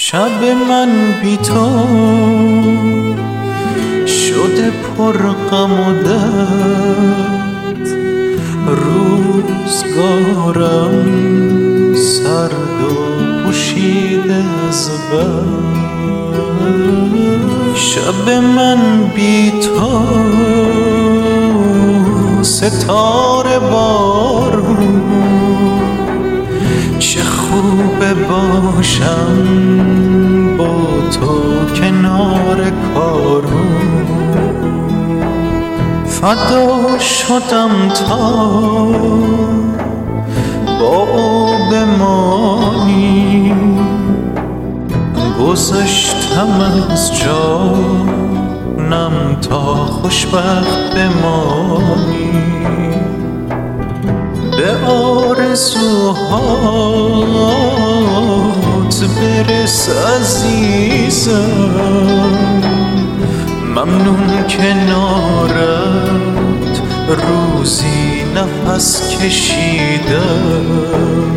شب من بی تو شده پر غم و درد، روزگارم سرد و پوشیده از برد. شب من بی تو ستاره بارون، چه خوبه باشم با تو کنار کارون. فدا شدم تا با او بمانی، گذشتم از جانم تا خوشبخت بمانی. به آرزوهات برس عزیزم، ممنون کنارت روزی نفس کشیدم.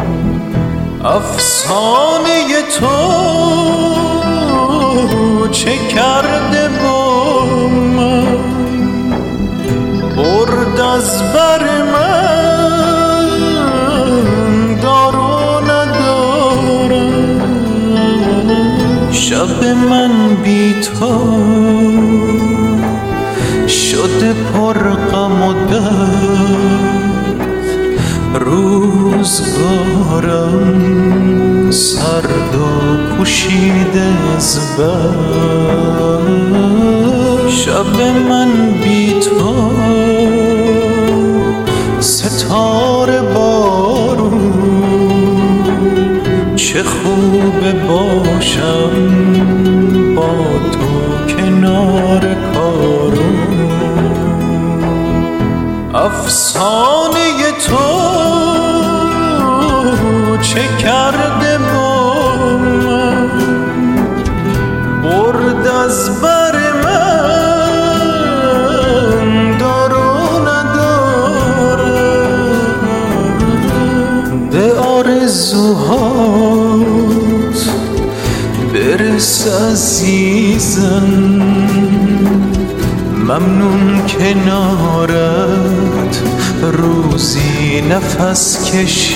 افسانه تو چه کرده با من، برد از بر من دارو ندارم. شب من بی تو شده پر غم و درد، روزگارم سرد و پوشیده از برد. شب من بی تو ستاره بارون، چه خوبه باشم با تو کنار کارون. افسانه تو چه کرده با من، برد از بر من دارو ندارم. به آرزوهات برس عزیزم، ممنون کنارت روزی نفس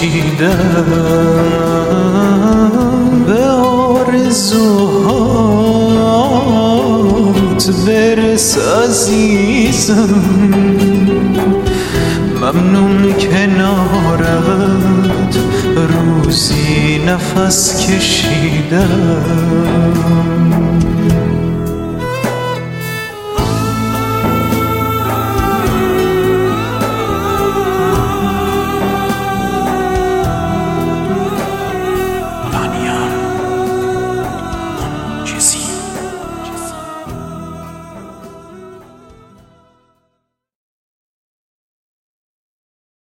کشیدم. به آرزوهات برس عزیزم، ممنون کنارت روزی نفس کشیدم.